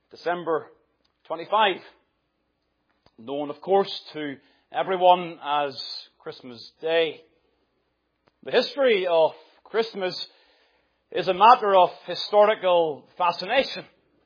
December 25, known, of course, to everyone as Christmas Day. The history of Christmas is a matter of historical fascination.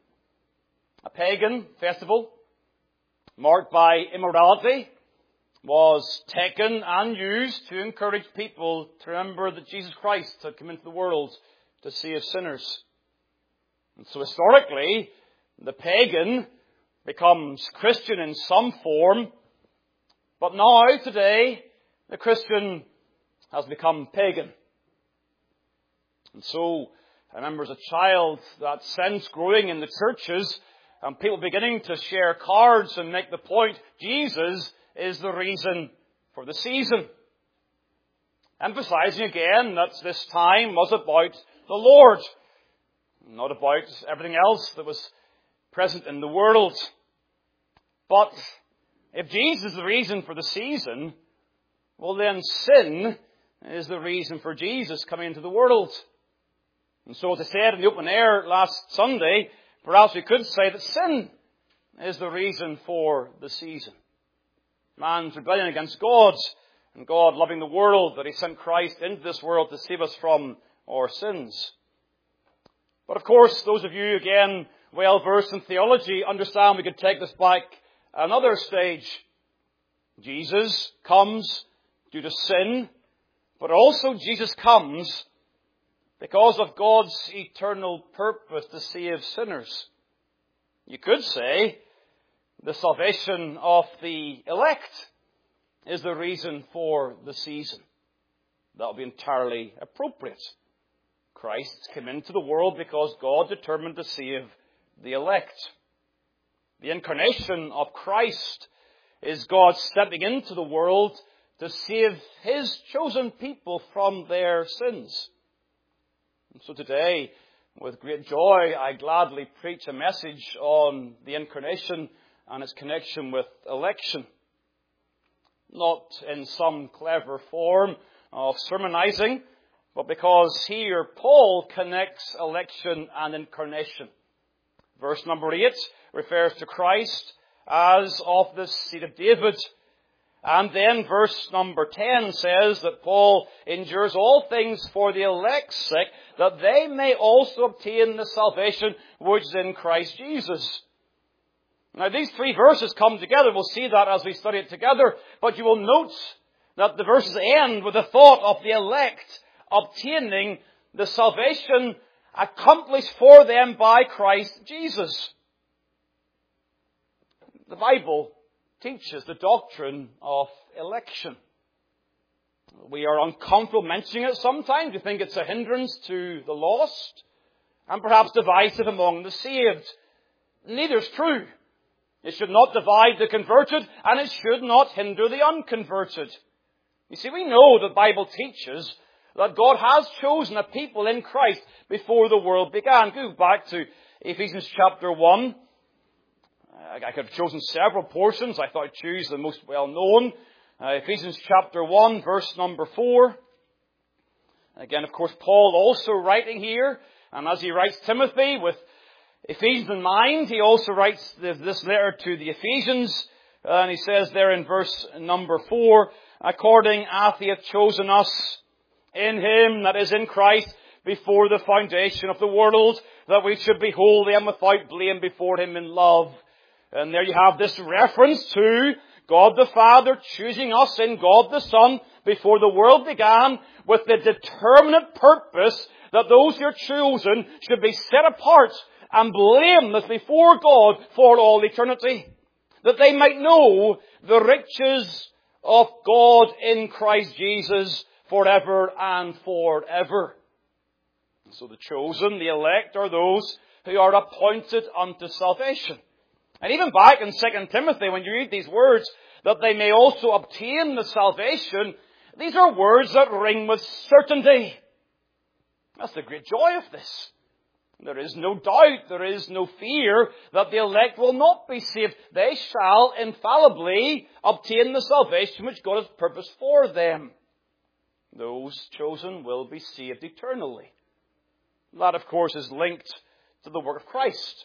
A pagan festival marked by immorality was taken and used to encourage people to remember that Jesus Christ had come into the world to save sinners. And so historically, the pagan becomes Christian in some form, but now, today, the Christian has become pagan. And so, I remember as a child that sense growing in the churches and people beginning to share cards and make the point, Jesus is the reason for the season. Emphasizing again that this time was about the Lord, not about everything else that was present in the world. But if Jesus is the reason for the season, well then sin is the reason for Jesus coming into the world. And so as I said in the open air last Sunday, perhaps we could say that sin is the reason for the season. Man's rebellion against God, and God loving the world, that He sent Christ into this world to save us from our sins. But of course, those of you, again, well-versed in theology, understand we could take this back another stage. Jesus comes due to sin, but also Jesus comes because of God's eternal purpose to save sinners. You could say the salvation of the elect is the reason for the season. That would be entirely appropriate. Christ came into the world because God determined to save the elect. The incarnation of Christ is God stepping into the world to save His chosen people from their sins. And so today, with great joy, I gladly preach a message on the incarnation and its connection with election. Not in some clever form of sermonizing, but because here Paul connects election and incarnation. Verse number 8 refers to Christ as of the seed of David. And then verse number 10 says that Paul endures all things for the elect's sake, that they may also obtain the salvation which is in Christ Jesus. Now these three verses come together. We'll see that as we study it together. But you will note that the verses end with the thought of the elect obtaining the salvation accomplished for them by Christ Jesus. The Bible teaches the doctrine of election. We are uncomfortable mentioning it sometimes. We think it's a hindrance to the lost and perhaps divisive among the saved. Neither is true. It should not divide the converted, and it should not hinder the unconverted. You see, we know the Bible teaches that God has chosen a people in Christ before the world began. Go back to Ephesians chapter 1. I could have chosen several portions. I thought I'd choose the most well-known. Ephesians chapter 1, verse number 4. Again, of course, Paul also writing here. And as he writes Timothy with Ephesians in mind, he also writes this letter to the Ephesians. And he says there in verse number 4, according as He hath chosen us in Him, that is in Christ, before the foundation of the world, that we should be holy and without blame before Him in love. And there you have this reference to God the Father choosing us in God the Son before the world began, with the determinate purpose that those who are chosen should be set apart and blameless before God for all eternity, that they might know the riches of God in Christ Jesus forever and forever. So the chosen, the elect, are those who are appointed unto salvation. And even back in 2 Timothy, when you read these words, that they may also obtain the salvation, these are words that ring with certainty. That's the great joy of this. There is no doubt, there is no fear that the elect will not be saved. They shall infallibly obtain the salvation which God has purposed for them. Those chosen will be saved eternally. That, of course, is linked to the work of Christ.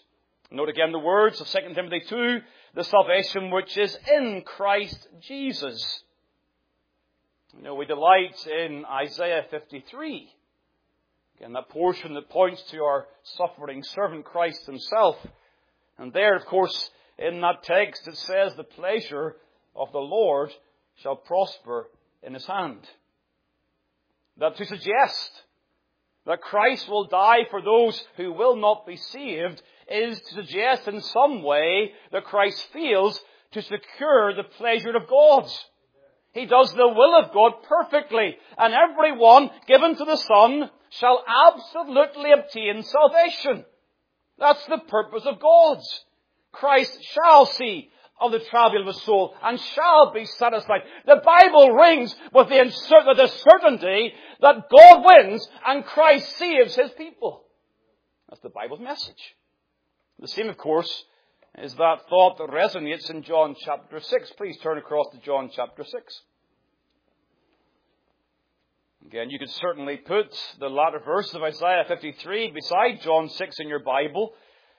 Note again the words of 2 Timothy 2, the salvation which is in Christ Jesus. We delight in Isaiah 53. Again, that portion that points to our suffering servant Christ himself. And there, of course, in that text it says, the pleasure of the Lord shall prosper in his hand. That to suggest that Christ will die for those who will not be saved is to suggest in some way that Christ feels to secure the pleasure of God. He does the will of God perfectly, and everyone given to the Son shall absolutely obtain salvation. That's the purpose of God. Christ shall see of the travail of his soul and shall be satisfied. The Bible rings with the certainty that God wins and Christ saves his people. That's the Bible's message. The same, of course, is that thought that resonates in John chapter 6. Please turn across to John chapter 6. Again, you could certainly put the latter verse of Isaiah 53 beside John 6 in your Bible.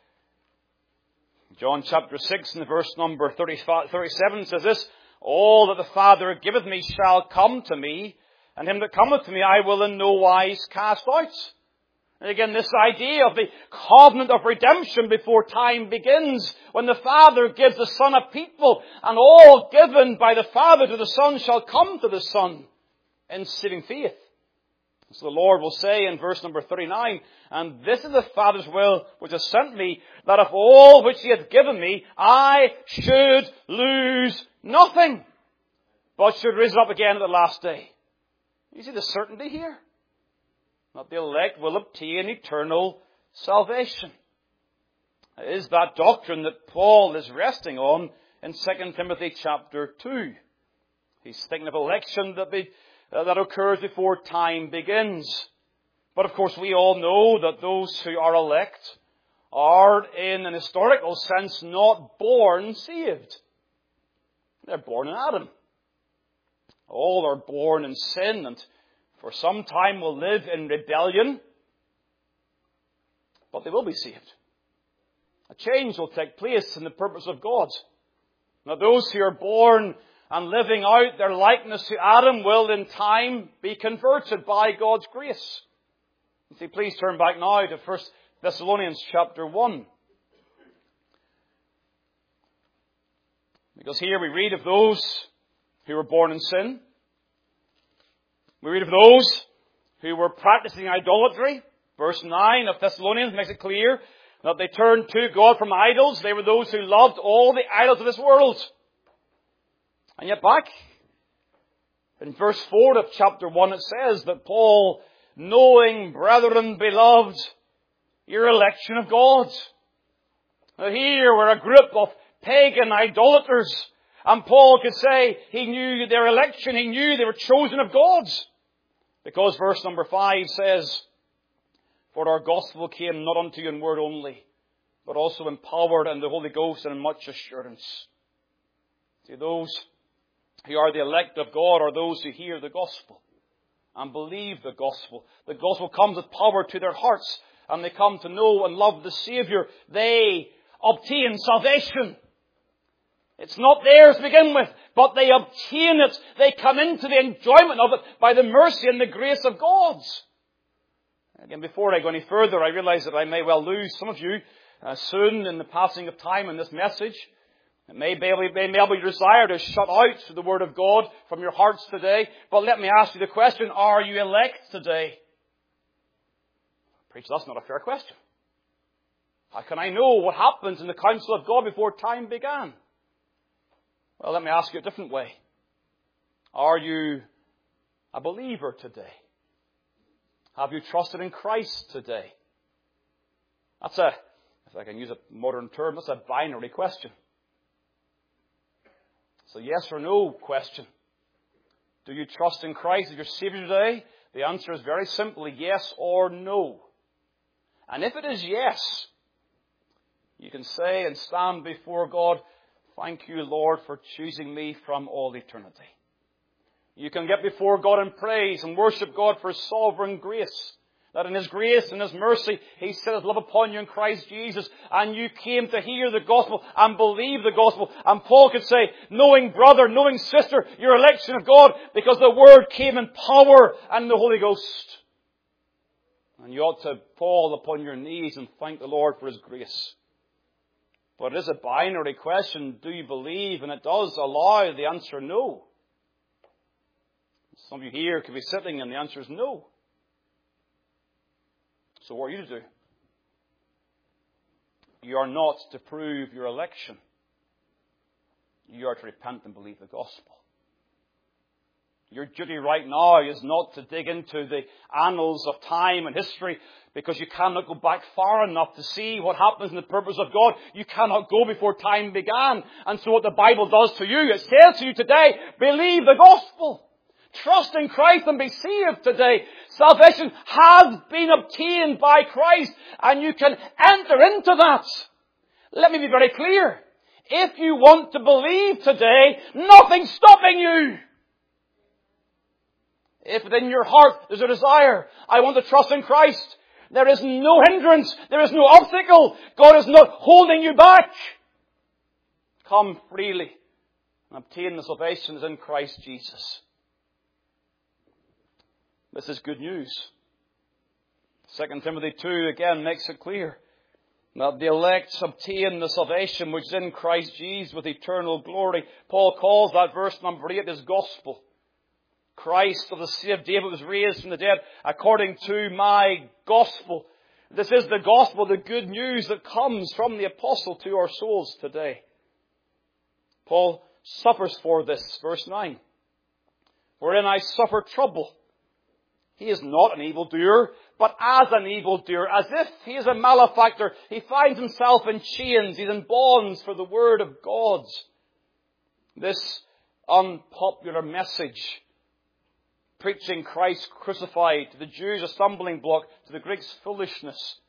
John chapter 6 and verse number 37 says this, all that the Father giveth me shall come to me, and him that cometh to me I will in no wise cast out. And again, this idea of the covenant of redemption before time begins, when the Father gives the Son a people, and all given by the Father to the Son shall come to the Son in saving faith. So the Lord will say in verse number 39, and this is the Father's will which has sent me, that of all which he hath given me, I should lose nothing, but should raise it up again at the last day. You see the certainty here? That the elect will obtain eternal salvation. It is that doctrine that Paul is resting on in 2 Timothy chapter 2. He's thinking of election that occurs before time begins. But of course we all know that those who are elect are, in an historical sense, not born saved. They're born in Adam. All are born in sin and for some time will live in rebellion, but they will be saved. A change will take place in the purpose of God. Now those who are born and living out their likeness to Adam will in time be converted by God's grace. You see, please turn back now to 1 Thessalonians chapter 1. Because here we read of those who were born in sin. We read of those who were practicing idolatry. Verse 9 of Thessalonians makes it clear that they turned to God from idols. They were those who loved all the idols of this world. And yet back in verse 4 of chapter 1 it says that Paul, knowing, brethren beloved, your election of God. Now here were a group of pagan idolaters. And Paul could say he knew their election, he knew they were chosen of God. Because verse number 5 says, for our gospel came not unto you in word only, but also in power and the Holy Ghost and in much assurance. See, those who are the elect of God are those who hear the gospel and believe the gospel. The gospel comes with power to their hearts and they come to know and love the Savior. They obtain salvation. It's not theirs to begin with, but they obtain it. They come into the enjoyment of it by the mercy and the grace of God. Again, before I go any further, I realize that I may well lose some of you soon in the passing of time in this message. It may be your desire to shut out the Word of God from your hearts today. But let me ask you the question, are you elect today? Preacher, that's not a fair question. How can I know what happens in the counsel of God before time began? Well, let me ask you a different way. Are you a believer today? Have you trusted in Christ today? That's if I can use a modern term, that's a binary question. It's a yes or no question. Do you trust in Christ as your Savior today? The answer is very simply yes or no. And if it is yes, you can say and stand before God, thank you, Lord, for choosing me from all eternity. You can get before God in praise and worship God for His sovereign grace, that in His grace and His mercy, He set His love upon you in Christ Jesus, and you came to hear the gospel and believe the gospel. And Paul could say, knowing brother, knowing sister, your election of God, because the Word came in power and in the Holy Ghost. And you ought to fall upon your knees and thank the Lord for His grace. But it is a binary question. Do you believe? And it does allow the answer no. Some of you here could be sitting and the answer is no. So what are you to do? You are not to prove your election. You are to repent and believe the gospel. Your duty right now is not to dig into the annals of time and history, because you cannot go back far enough to see what happens in the purpose of God. You cannot go before time began. And so what the Bible does to you, it says to you today, believe the gospel. Trust in Christ and be saved today. Salvation has been obtained by Christ, and you can enter into that. Let me be very clear. If you want to believe today, nothing's stopping you. If within your heart there's a desire, I want to trust in Christ, there is no hindrance, there is no obstacle. God is not holding you back. Come freely and obtain the salvation that is in Christ Jesus. This is good news. 2 Timothy 2 again makes it clear that the elect obtain the salvation which is in Christ Jesus with eternal glory. Paul calls that verse number 8 his gospel. Christ of the seed of David was raised from the dead according to my gospel. This is the gospel, the good news that comes from the apostle to our souls today. Paul suffers for this, verse 9. Wherein I suffer trouble. He is not an evildoer, but as an evildoer, as if he is a malefactor. He finds himself in chains. He's in bonds for the word of God. This unpopular message, preaching Christ crucified, to the Jews a stumbling block, to the Greeks foolishness.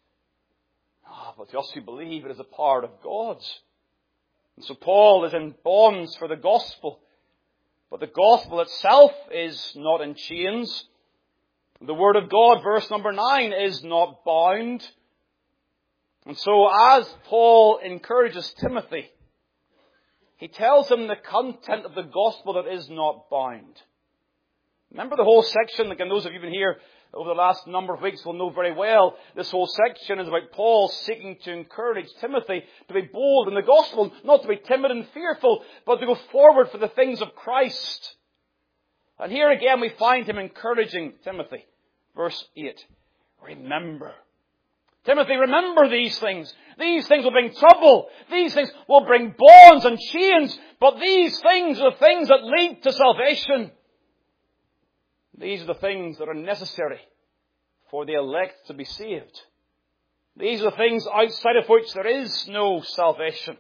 But to us who believe, it is a part of God. And so Paul is in bonds for the gospel. But the gospel itself is not in chains. The word of God, verse number 9, is not bound. And so as Paul encourages Timothy, he tells him the content of the gospel that is not bound. Remember the whole section, like those of you who've been here over the last number of weeks will know very well, this whole section is about Paul seeking to encourage Timothy to be bold in the gospel, not to be timid and fearful, but to go forward for the things of Christ. And here again we find him encouraging Timothy. Verse 8. Remember. Timothy, remember these things. These things will bring trouble. These things will bring bonds and chains. But these things are the things that lead to salvation. These are the things that are necessary for the elect to be saved. These are the things outside of which there is no salvation.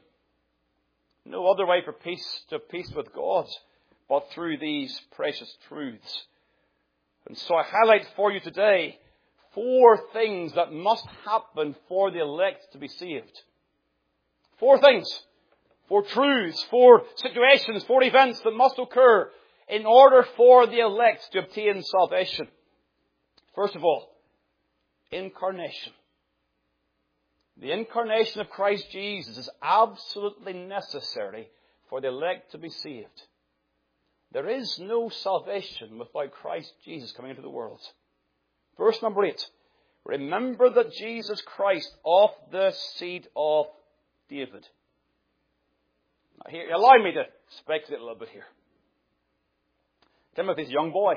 No other way for peace to have peace with God but through these precious truths. And so I highlight for you today 4 things that must happen for the elect to be saved. 4 things. 4 truths, 4 situations, 4 events that must occur in order for the elect to obtain salvation. First of all, incarnation. The incarnation of Christ Jesus is absolutely necessary for the elect to be saved. There is no salvation without Christ Jesus coming into the world. Verse number 8. Remember that Jesus Christ of the seed of David. Now here, allow me to speculate a little bit here. Timothy's a young boy.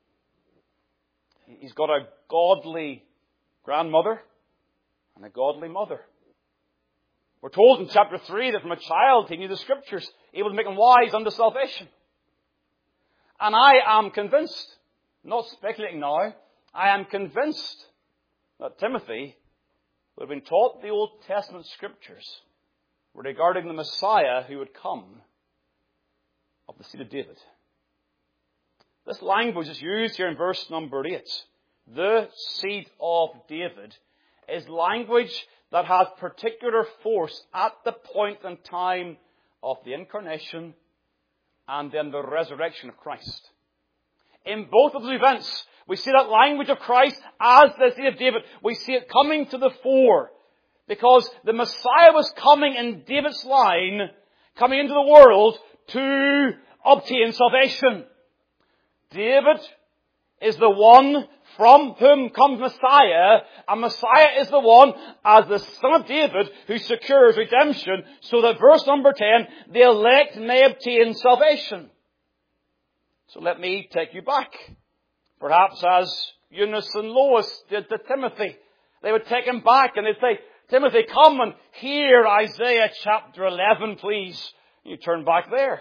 He's got a godly grandmother and a godly mother. We're told in chapter 3 that from a child he knew the Scriptures, able to make him wise unto salvation. And I am convinced, not speculating now, I am convinced that Timothy would have been taught the Old Testament Scriptures regarding the Messiah who would come of the seed of David. This language is used here in verse number 8. The seed of David is language that has particular force at the point in time of the incarnation and then the resurrection of Christ. in both of those events. We see that language of Christ as the seed of David. We see it coming to the fore. Because the Messiah was coming in David's line, coming into the world to obtain salvation. David is the one from whom comes Messiah, and Messiah is the one as the Son of David who secures redemption, so that verse number 10, the elect may obtain salvation. So let me take you back. Perhaps as Eunice and Lois did to Timothy. They would take him back and they'd say, Timothy, come and hear Isaiah chapter 11, please. You turn back there.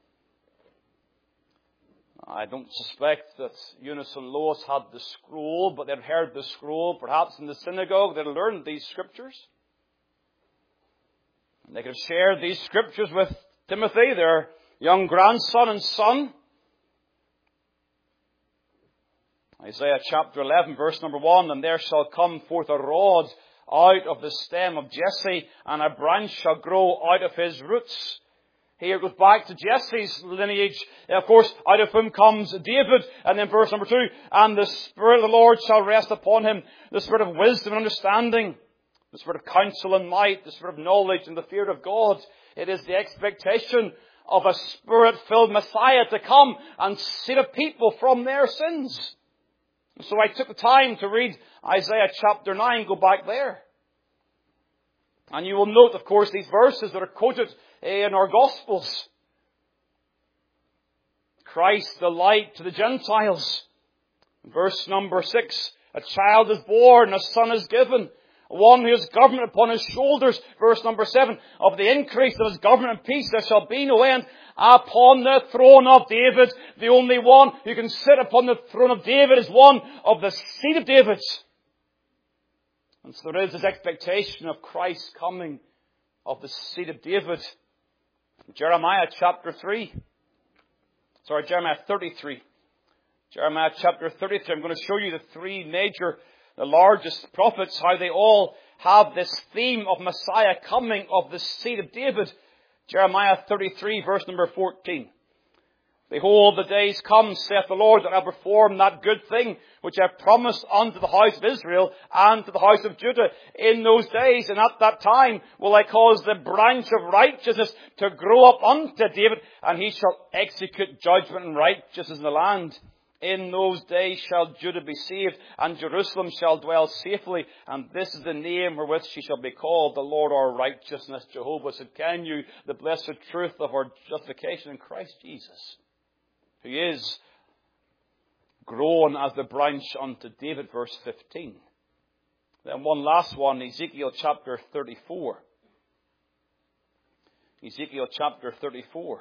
I don't suspect that Eunice and Lois had the scroll, but they'd heard the scroll. Perhaps in the synagogue they'd learned these scriptures. And they could share these scriptures with Timothy, their young grandson and son. Isaiah chapter 11, verse number 1, and there shall come forth a rod out of the stem of Jesse, and a branch shall grow out of his roots. Here it goes back to Jesse's lineage. Of course, out of whom comes David. And then verse number 2, and the Spirit of the Lord shall rest upon him, the Spirit of wisdom and understanding, the Spirit of counsel and might, the Spirit of knowledge and the fear of God. It is the expectation of a Spirit-filled Messiah to come and save a people from their sins. So I took the time to read Isaiah chapter 9, go back there. And you will note, of course, these verses that are quoted in our Gospels. Christ, the light to the Gentiles. Verse number 6, a child is born, a son is given, one who has government upon his shoulders. Verse number 7, of the increase of his government and peace there shall be no end. Upon the throne of David, the only one who can sit upon the throne of David is one of the seed of David. And so there is this expectation of Christ coming of the seed of David. Jeremiah chapter 33. Jeremiah chapter 33. I'm going to show you the three major, the largest prophets, how they all have this theme of Messiah coming of the seed of David. Jeremiah 33, verse number 14. Behold, the days come, saith the Lord, that I will perform that good thing which I have promised unto the house of Israel and to the house of Judah in those days. And at that time will I cause the branch of righteousness to grow up unto David, and he shall execute judgment and righteousness in the land. In those days shall Judah be saved, and Jerusalem shall dwell safely, and this is the name wherewith she shall be called, the Lord our righteousness. Jehovah said, can you the blessed truth of our justification in Christ Jesus, who is grown as the branch unto David, verse 15. Then one last one, Ezekiel chapter 34. Ezekiel chapter 34.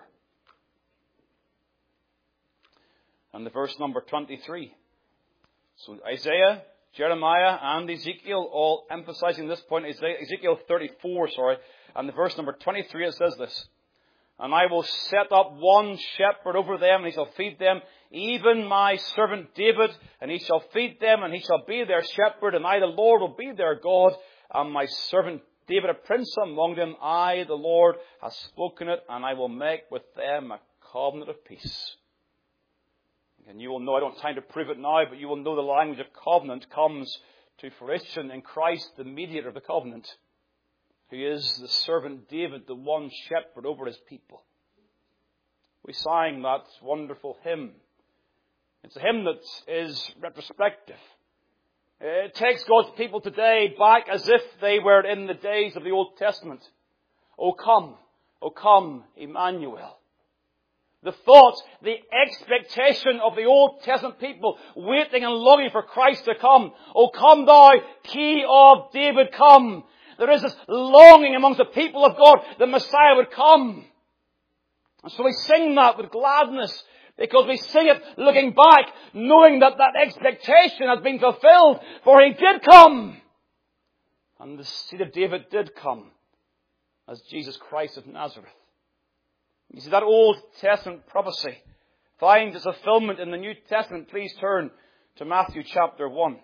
And the verse number 23. So Isaiah, Jeremiah, and Ezekiel all emphasizing this point. Ezekiel 34, and the verse number 23, it says this. And I will set up one shepherd over them, and he shall feed them, even my servant David, and he shall feed them, and he shall be their shepherd, and I, the Lord, will be their God, and my servant David, a prince among them. I, the Lord, have spoken it, and I will make with them a covenant of peace. And you will know, I don't have time to prove it now, but you will know the language of covenant comes to fruition in Christ, the mediator of the covenant, who is the servant David, the one shepherd over his people. We sang that wonderful hymn. It's a hymn that is retrospective. It takes God's people today back as if they were in the days of the Old Testament. O come, Emmanuel. The thought, the expectation of the Old Testament people waiting and longing for Christ to come. O come thou, Key of David, come. There is this longing amongst the people of God that Messiah would come. And so we sing that with gladness, because we sing it looking back, knowing that that expectation has been fulfilled, for he did come. And the seed of David did come as Jesus Christ of Nazareth. You see, that Old Testament prophecy finds its fulfillment in the New Testament. Please turn to Matthew chapter 1.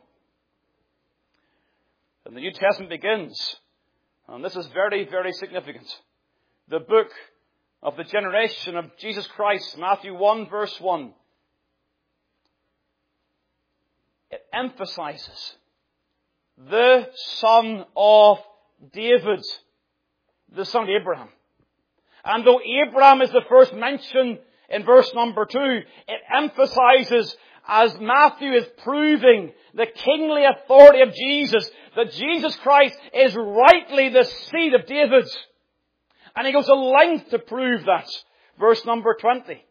And the New Testament begins, and this is very, very significant. The book of the generation of Jesus Christ, Matthew 1, verse 1. it emphasizes the son of David, the son of Abraham. And though Abraham is the first mention in verse number 2, it emphasizes, as Matthew is proving the kingly authority of Jesus, that Jesus Christ is rightly the seed of David. And he goes a length to prove that. Verse number 20.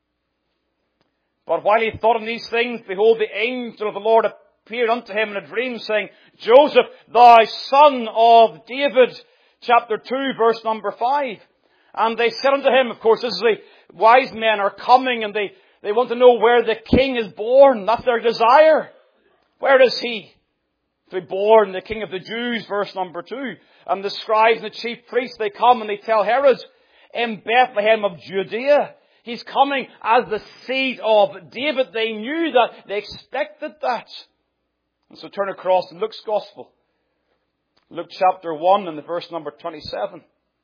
But while he thought on these things, behold, the angel of the Lord appeared unto him in a dream, saying, Joseph, thou son of David. Chapter 2, verse number 5. And they said unto him, of course, this is the wise men are coming, and they want to know where the king is born. That's their desire. Where is he to be born? The king of the Jews, verse number 2. And the scribes and the chief priests, they come and they tell Herod, in Bethlehem of Judea. He's coming as the seed of David. They knew that. They expected that. And so turn across to Luke's Gospel. Luke chapter 1 and the verse number 27.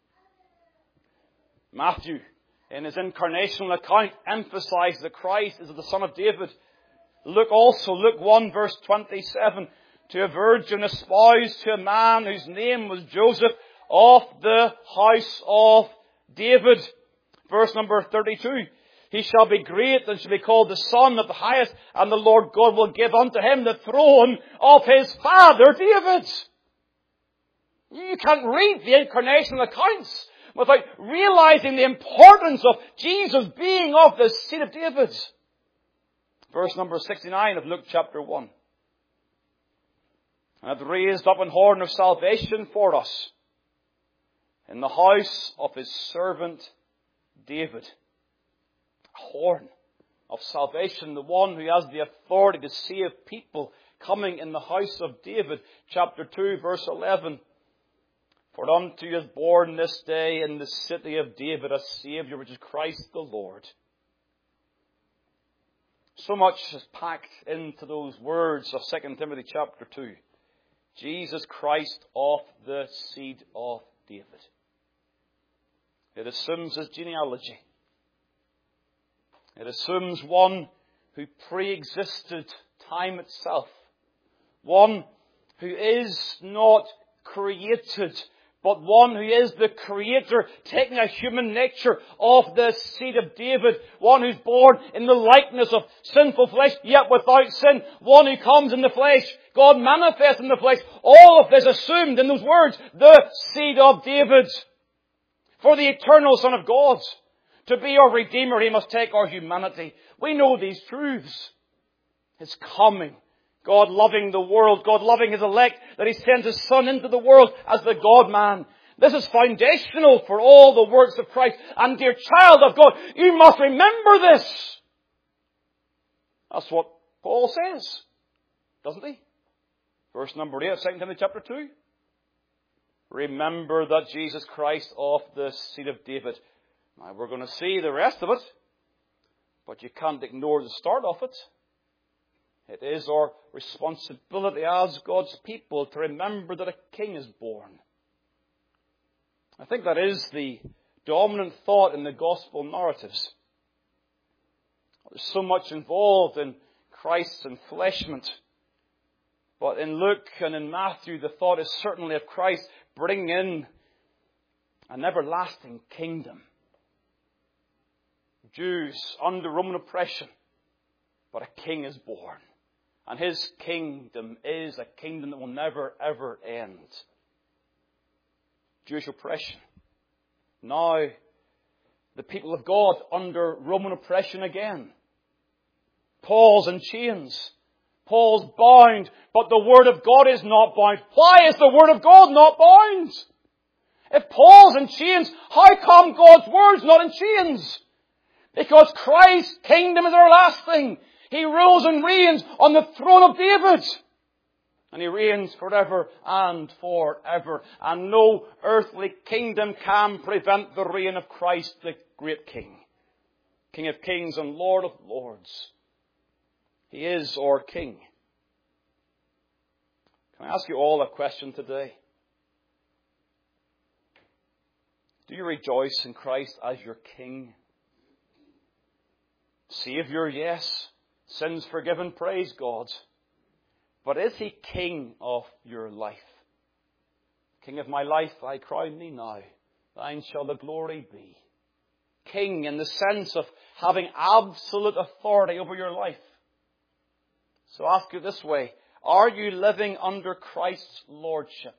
Matthew, in his incarnational account, emphasizes that Christ is the son of David. Luke 1 verse 27. To a virgin espoused to a man whose name was Joseph, of the house of David. Verse number 32. He shall be great and shall be called the Son of the Highest, and the Lord God will give unto him the throne of his father David. You can't read the incarnational accounts without realizing the importance of Jesus being of the seed of David. Verse number 69 of Luke chapter 1. And hath raised up an horn of salvation for us in the house of his servant David. A horn of salvation, the one who has the authority to save people, coming in the house of David. Chapter 2, verse 11. For unto you is born this day in the city of David a Saviour, which is Christ the Lord. So much is packed into those words of 2 Timothy chapter 2. Jesus Christ of the seed of David. It assumes his genealogy. It assumes one who pre-existed time itself. One who is not created, but one who is the Creator, taking a human nature of the seed of David. One who's born in the likeness of sinful flesh, yet without sin. One who comes in the flesh, God manifests in the flesh. All of this assumed in those words, the seed of David. For the eternal Son of God, to be our Redeemer, he must take our humanity. We know these truths. His coming, God loving the world, God loving his elect, that he sends his Son into the world as the God-man. This is foundational for all the works of Christ. And dear child of God, you must remember this. That's what Paul says, doesn't he? Verse number 8 of 2 Timothy chapter 2. Remember that Jesus Christ of the seed of David. Now we're going to see the rest of it, but you can't ignore the start of it. It is our responsibility as God's people to remember that a king is born. I think that is the dominant thought in the gospel narratives. There's so much involved in Christ's enfleshment. But in Luke and in Matthew, the thought is certainly of Christ bringing in an everlasting kingdom. Jews under Roman oppression, but a king is born. And his kingdom is a kingdom that will never, ever end. Jewish oppression. Now, the people of God under Roman oppression again. Paul's in chains. Paul's bound, but the Word of God is not bound. Why is the Word of God not bound? If Paul's in chains, how come God's Word's not in chains? Because Christ's kingdom is everlasting. He rules and reigns on the throne of David. And he reigns forever and forever. And no earthly kingdom can prevent the reign of Christ, the great King. King of kings and Lord of lords. He is our King. Can I ask you all a question today? Do you rejoice in Christ as your King? Saviour, yes. Sins forgiven, praise God. But is He King of your life? King of my life, I crown Thee now. Thine shall the glory be. King in the sense of having absolute authority over your life. So I ask you this way, are you living under Christ's lordship?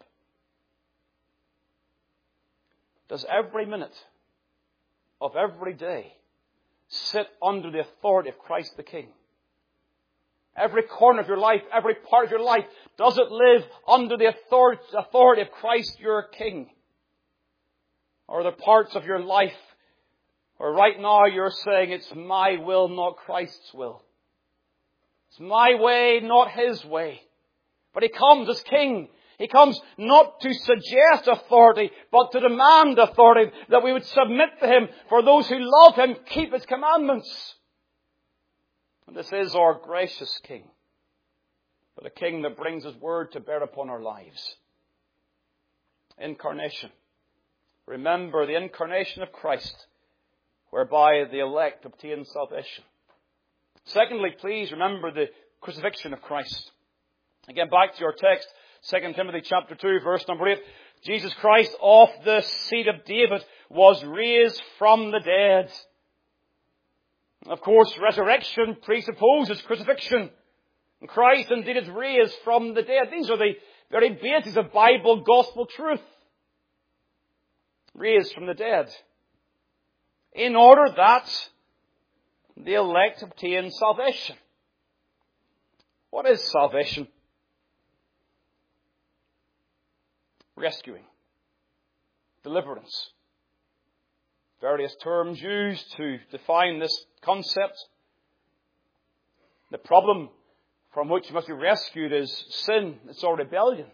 Does every minute of every day sit under the authority of Christ the King? Every corner of your life, every part of your life, does it live under the authority of Christ your King? Or are there parts of your life where right now you're saying, it's my will, not Christ's will? It's my way, not His way. But He comes as King. He comes not to suggest authority, but to demand authority, that we would submit to Him. For those who love Him, keep His commandments. And this is our gracious King, but a King that brings His word to bear upon our lives. Incarnation. Remember the incarnation of Christ, whereby the elect obtain salvation. Secondly, please remember the crucifixion of Christ. Again, back to your text, 2 Timothy chapter 2, verse number 8. Jesus Christ of the seed of David was raised from the dead. Of course, resurrection presupposes crucifixion. And Christ indeed is raised from the dead. These are the very bases of Bible gospel truth. Raised from the dead. In order that the elect obtain salvation. What is salvation? Rescuing. Deliverance. Various terms used to define this concept. The problem from which you must be rescued is sin. It's our rebellion.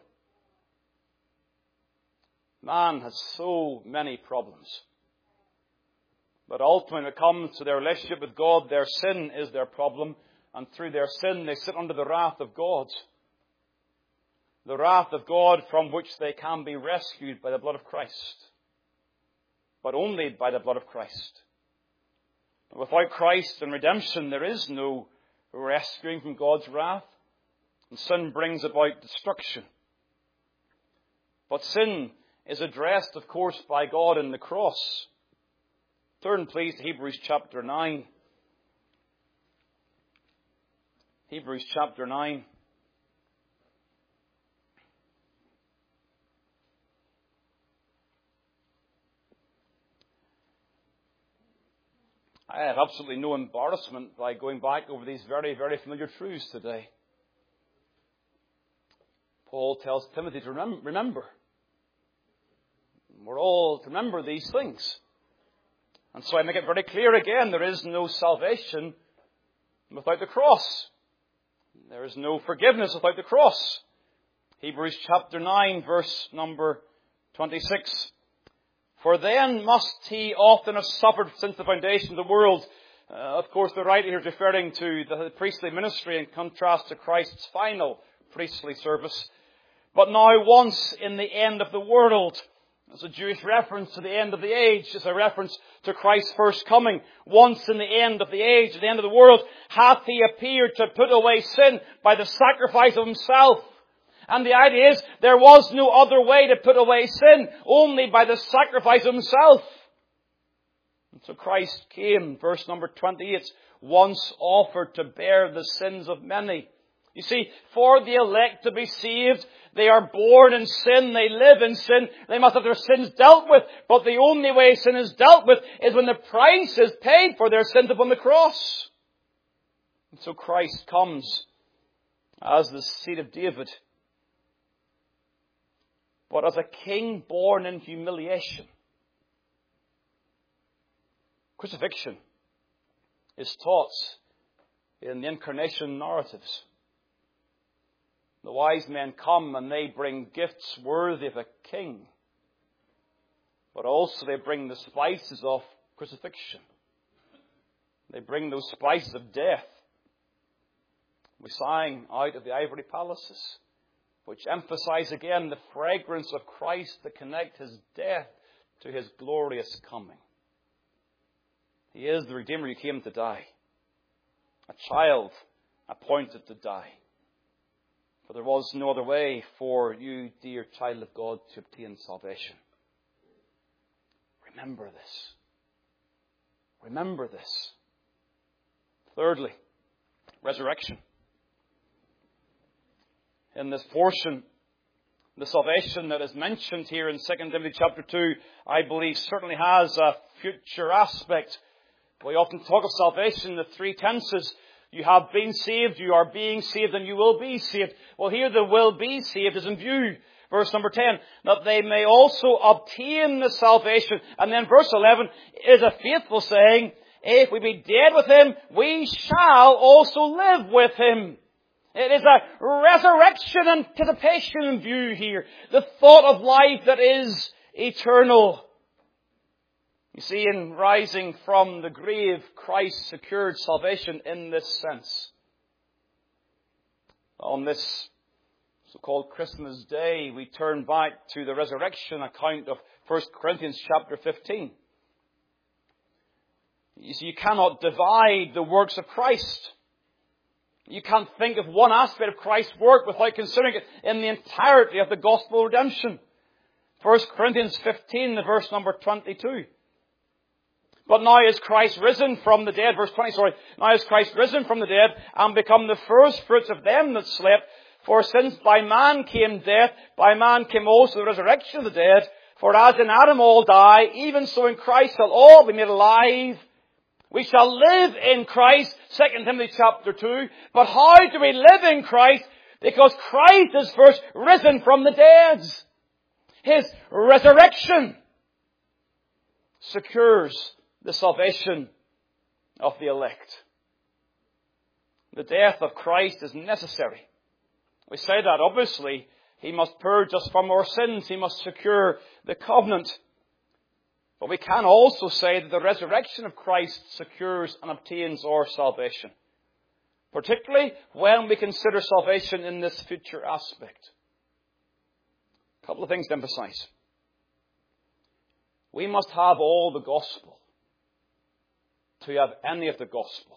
Man has so many problems. But ultimately, when it comes to their relationship with God, their sin is their problem. And through their sin, they sit under the wrath of God. The wrath of God from which they can be rescued by the blood of Christ. But only by the blood of Christ. Without Christ and redemption, there is no rescuing from God's wrath. And sin brings about destruction. But sin is addressed, of course, by God in the cross. Turn, please, to Hebrews chapter 9. Hebrews chapter 9. I have absolutely no embarrassment by going back over these very, very familiar truths today. Paul tells Timothy to remember. We're all to remember these things. And so I make it very clear again, there is no salvation without the cross. There is no forgiveness without the cross. Hebrews chapter 9, verse number 26. For then must He often have suffered since the foundation of the world. Of course, the writer here is referring to the priestly ministry in contrast to Christ's final priestly service. But now once in the end of the world, as a Jewish reference to the end of the age, is a reference to Christ's first coming. Once in the end of the age, at the end of the world, hath He appeared to put away sin by the sacrifice of Himself. And the idea is, there was no other way to put away sin, only by the sacrifice of Himself. And so Christ came, verse number 28, once offered to bear the sins of many. You see, for the elect to be saved, they are born in sin, they live in sin, they must have their sins dealt with. But the only way sin is dealt with is when the price is paid for their sins upon the cross. And so Christ comes as the seed of David, but as a king born in humiliation. Crucifixion is taught in the incarnation narratives. The wise men come and they bring gifts worthy of a king. But also they bring the spices of crucifixion. They bring those spices of death. We sang out of the ivory palaces, which emphasize again the fragrance of Christ that connect His death to His glorious coming. He is the Redeemer who came to die. A child appointed to die. For there was no other way for you, dear child of God, to obtain salvation. Remember this. Remember this. Thirdly, resurrection. In this portion, the salvation that is mentioned here in 2 Timothy chapter 2, I believe certainly has a future aspect. We often talk of salvation in the three tenses. You have been saved, you are being saved, and you will be saved. Well, here the will be saved is in view. Verse number 10, that they may also obtain the salvation. And then verse 11 is a faithful saying, if we be dead with him, we shall also live with him. It is a resurrection anticipation in view here. The thought of life that is eternal. You see, in rising from the grave, Christ secured salvation in this sense. On this so-called Christmas Day, we turn back to the resurrection account of 1 Corinthians chapter 15. You see, you cannot divide the works of Christ. You can't think of one aspect of Christ's work without considering it in the entirety of the gospel of redemption. 1 Corinthians 15, the verse number 22. But now is Christ risen from the dead, verse 20, now is Christ risen from the dead and become the first fruits of them that slept. For since by man came death, by man came also the resurrection of the dead. For as in Adam all die, even so in Christ shall all be made alive. We shall live in Christ, 2 Timothy chapter 2. But how do we live in Christ? Because Christ is first risen from the dead. His resurrection secures the salvation of the elect. The death of Christ is necessary. We say that obviously he must purge us from our sins. He must secure the covenant. But we can also say that the resurrection of Christ secures and obtains our salvation. Particularly when we consider salvation in this future aspect. A couple of things to emphasize. We must have all the gospel to have any of the gospel.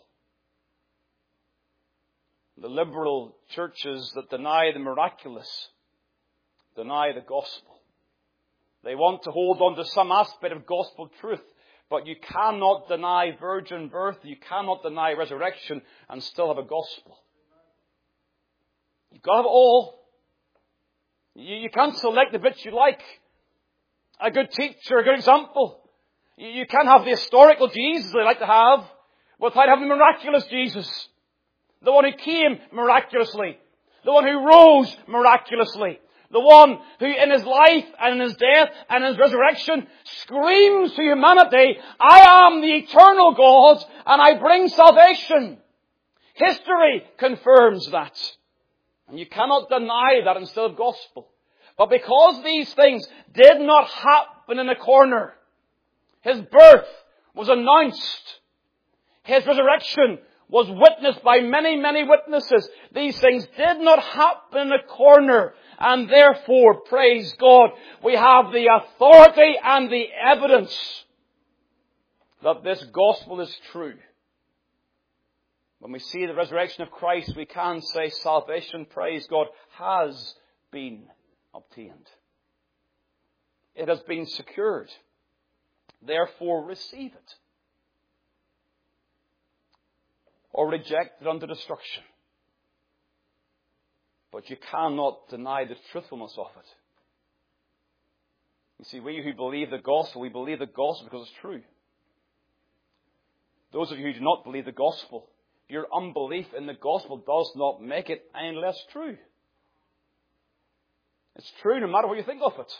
The liberal churches that deny the miraculous deny the gospel. They want to hold on to some aspect of gospel truth, but you cannot deny virgin birth, you cannot deny resurrection and still have a gospel. You've got to have it all. You can't select the bits you like. A good teacher, a good example. You can't have the historical Jesus they like to have without having the miraculous Jesus. The one who came miraculously. The one who rose miraculously. The one who in his life and in his death and in his resurrection screams to humanity, I am the eternal God and I bring salvation. History confirms that. And you cannot deny that instead of gospel. But because these things did not happen in a corner, his birth was announced. His resurrection was witnessed by many, many witnesses. These things did not happen in a corner. And therefore, praise God, we have the authority and the evidence that this gospel is true. When we see the resurrection of Christ, we can say salvation, praise God, has been obtained. It has been secured. Therefore, receive it. Or reject it unto destruction. But you cannot deny the truthfulness of it. You see, we who believe the gospel, we believe the gospel because it's true. Those of you who do not believe the gospel, your unbelief in the gospel does not make it any less true. It's true no matter what you think of it.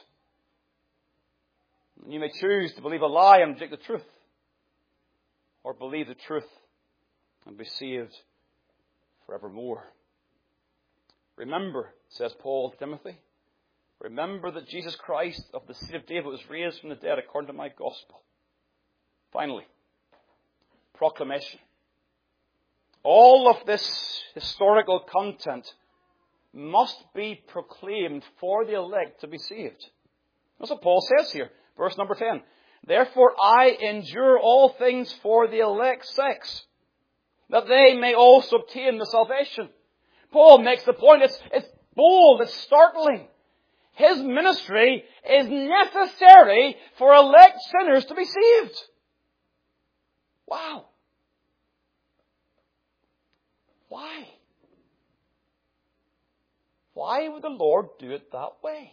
You may choose to believe a lie and reject the truth. Or believe the truth and be saved forevermore. Remember, says Paul to Timothy, remember that Jesus Christ of the seed of David was raised from the dead according to my gospel. Finally, proclamation. All of this historical content must be proclaimed for the elect to be saved. That's what Paul says here. Verse number 10. Therefore I endure all things for the elect's sakes, that they may also obtain the salvation. Paul makes the point, it's bold, it's startling. His ministry is necessary for elect sinners to be saved. Wow. Why? Why would the Lord do it that way?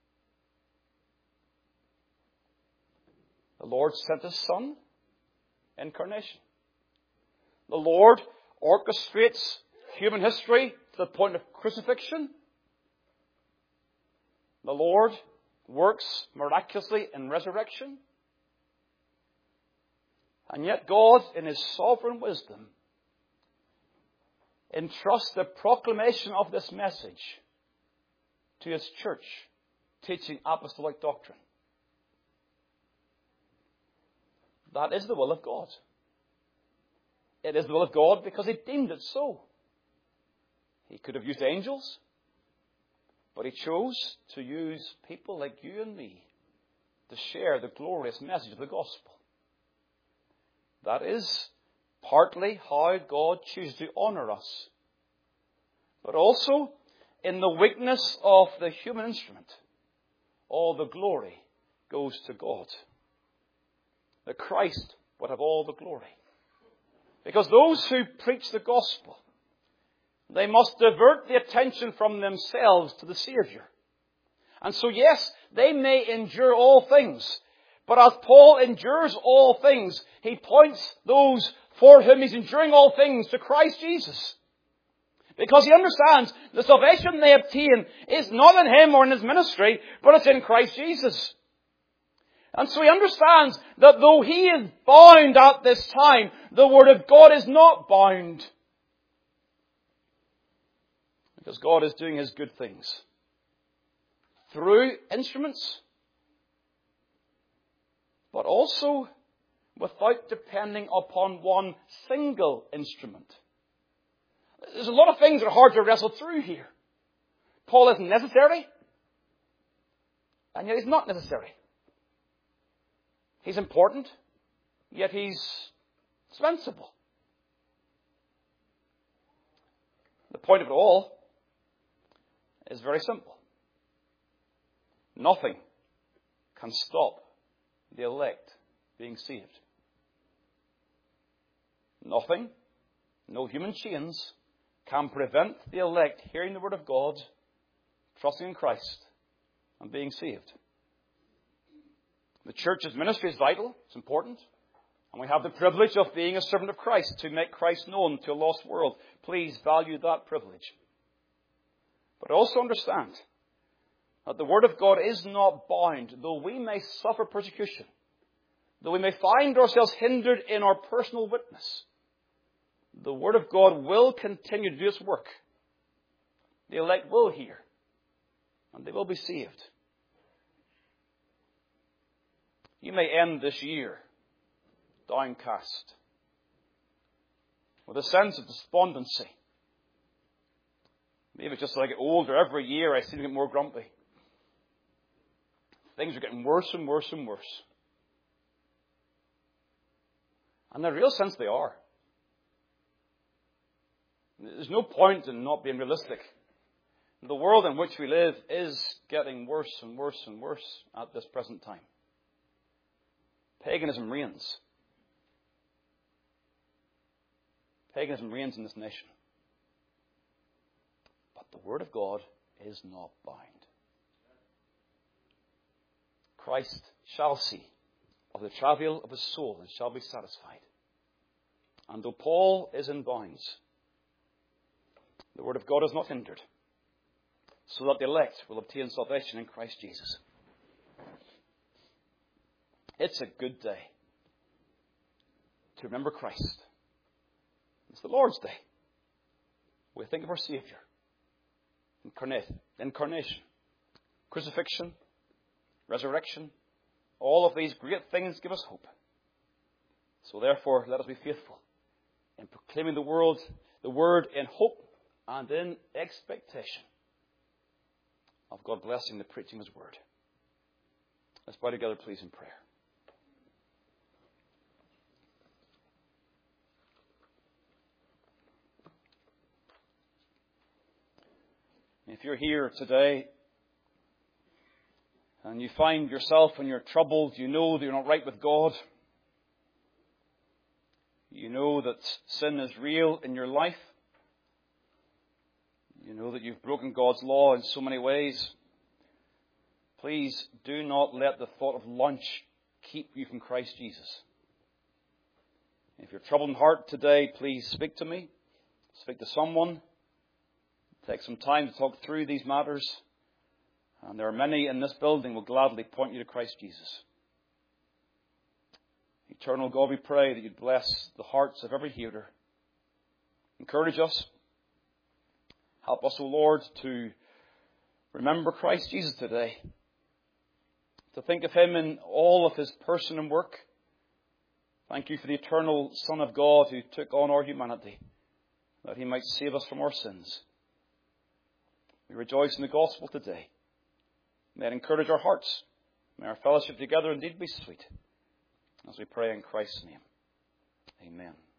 The Lord sent His Son, incarnation. The Lord orchestrates human history to the point of crucifixion. The Lord works miraculously in resurrection. And yet God, in His sovereign wisdom, entrusts the proclamation of this message to His church, teaching apostolic doctrine. That is the will of God. It is the will of God because He deemed it so. He could have used angels, but He chose to use people like you and me to share the glorious message of the gospel. That is partly how God chooses to honor us. But also, in the weakness of the human instrument, all the glory goes to God. That Christ would have all the glory. Because those who preach the gospel, they must divert the attention from themselves to the Saviour. And so yes, they may endure all things. But as Paul endures all things, he points those for whom he's enduring all things to Christ Jesus. Because he understands the salvation they obtain is not in him or in his ministry, but it's in Christ Jesus. And so he understands that though he is bound at this time, the Word of God is not bound. Because God is doing His good things through instruments, but also without depending upon one single instrument. There's a lot of things that are hard to wrestle through here. Paul isn't necessary, and yet he's not necessary. He's important, yet he's dispensable. The point of it all is very simple. Nothing can stop the elect being saved. Nothing, no human chains, can prevent the elect hearing the Word of God, trusting in Christ, and being saved. The church's ministry is vital, it's important, and we have the privilege of being a servant of Christ, to make Christ known to a lost world. Please value that privilege. But also understand that the Word of God is not bound, though we may suffer persecution, though we may find ourselves hindered in our personal witness. The Word of God will continue to do its work. The elect will hear, and they will be saved. You may end this year downcast, with a sense of despondency. Maybe just as I get older, every year I seem to get more grumpy. Things are getting worse and worse and worse. And in a real sense they are. There's no point in not being realistic. The world in which we live is getting worse and worse and worse at this present time. Paganism reigns. Paganism reigns in this nation. But the Word of God is not bound. Christ shall see of the travail of his soul and shall be satisfied. And though Paul is in bonds, the Word of God is not hindered, so that the elect will obtain salvation in Christ Jesus. It's a good day to remember Christ. It's the Lord's Day. We think of our Saviour. Incarnation, crucifixion, resurrection. All of these great things give us hope. So therefore, let us be faithful in proclaiming the Word in hope and in expectation of God blessing the preaching of His Word. Let's bow together, please, in prayer. If you're here today and you find yourself when you're troubled, you know that you're not right with God, you know that sin is real in your life, you know that you've broken God's law in so many ways, please do not let the thought of lunch keep you from Christ Jesus. If you're troubled in heart today, please speak to me. Speak to someone. Take some time to talk through these matters. And there are many in this building who will gladly point you to Christ Jesus. Eternal God, we pray that you'd bless the hearts of every hearer. Encourage us. Help us, O Lord, to remember Christ Jesus today. To think of him in all of his person and work. Thank you for the eternal Son of God who took on our humanity, that he might save us from our sins. We rejoice in the gospel today. May it encourage our hearts. May our fellowship together indeed be sweet. As we pray in Christ's name. Amen.